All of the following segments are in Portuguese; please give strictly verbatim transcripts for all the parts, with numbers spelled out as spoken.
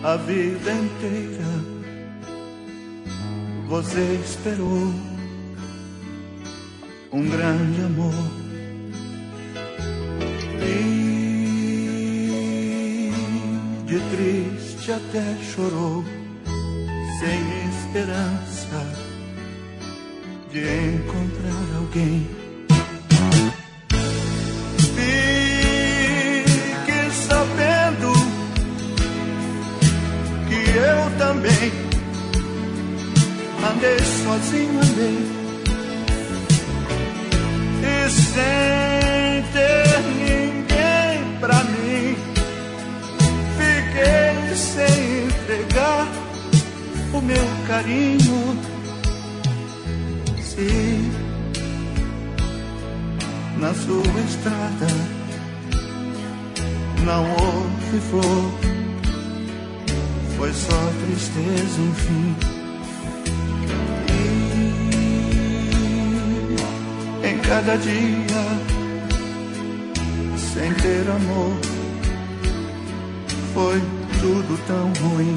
a vida inteira você esperou um grande amor e de triste até chorou, sem esperança de encontrar alguém. Fique sabendo que eu também andei sozinho, andei, e sem ter ninguém pra mim, fiquei sem entregar o meu carinho. Se na sua estrada não houve flor, foi só tristeza, enfim. Em cada dia, sem ter amor, foi tudo tão ruim.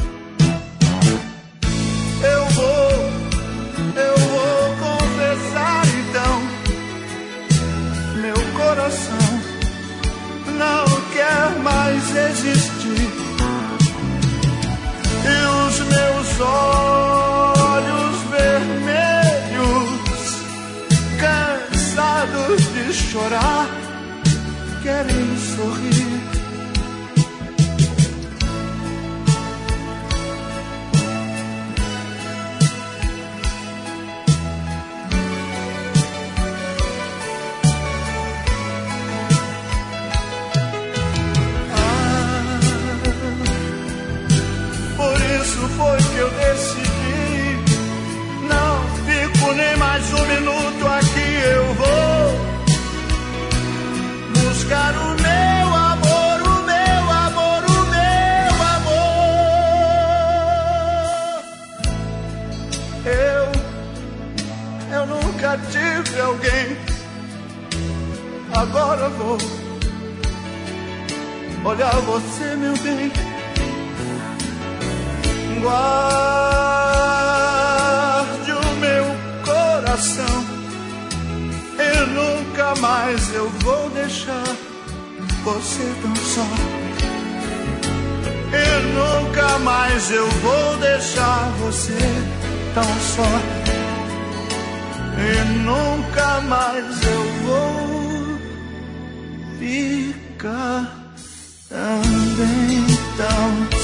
Eu vou, eu vou confessar então, meu coração não quer mais existir, e os meus olhos vermelhos, cansados de chorar, querem sorrir. Ah, por isso foi que eu decidi, não fico nem mais um minuto aqui. Eu vou buscar o meu amor, o meu amor, o meu amor. Eu, eu nunca tive alguém, agora vou olhar você, meu bem. Guarde o meu coração, e nunca mais eu vou deixar você tão só. E nunca mais eu vou deixar você tão só. E nunca mais eu vou ficar também tão só.